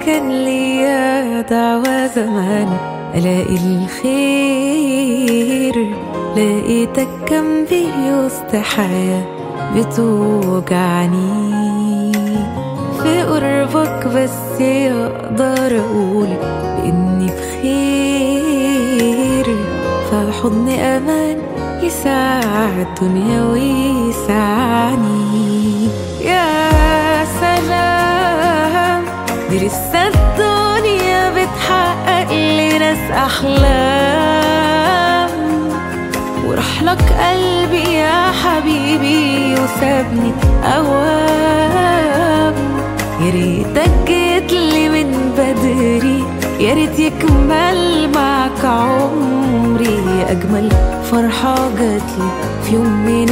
كان ليا دعوة زمان ألاقي الخير، لقيتك جنبي وسط حياة بتوجعني. في قربك بس أقدر أقول بإني بخير، في حضن أمان يساعد الدنيا ويسعني. يا سلام، دي لسه الدنيا بتحقق لناس أحلام، وراح لك قلبي يا حبيبي وسابني أوام. يا ريتك جيتلي من بدري، يا ريت يكمل معك عمري. أجمل فرحة جاتلي في يوم من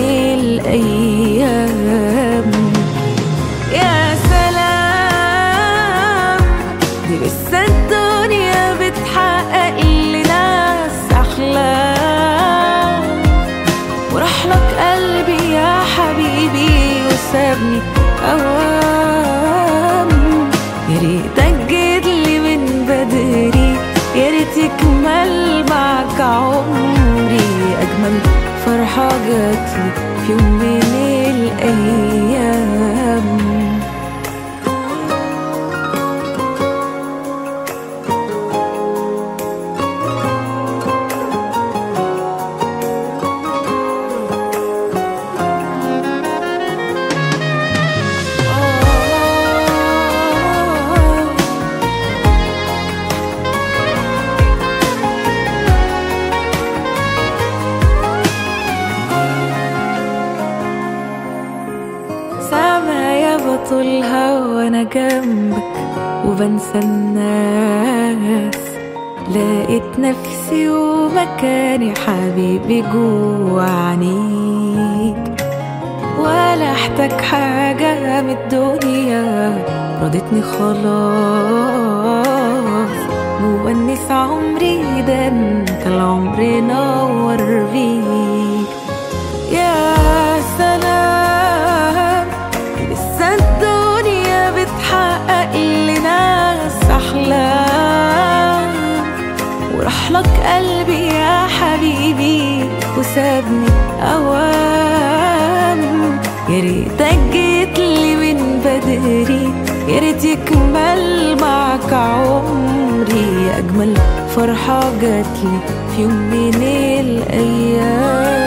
الأيام. يا سلام، دي لسه الدنيا بتحقق لناس أحلام، وراح لك قلبي يا حبيبي وسابني أوام. يا ريتك جيتلي من بدري، يا ريت يكمل معك عمري. أجمل فرحة جاتلي في يوم من الأيام. بطولها وانا جنبك وبنسى الناس، لقيت نفسي ومكاني حبيبي جوا عينيك. ولا احتاج حاجة من الدنيا، رضيتني خلاص. مونس عمري ده انت العمر نور بيك. يا سلام، لسه الدنيا بتحقق لناس أحلام، وراح لك قلبي يا حبيبي وسابني أوام. يا ريتك جيتلي من بدري، يا ريت يكمل معك عمري. أجمل فرحة جاتلي في يوم من الأيام.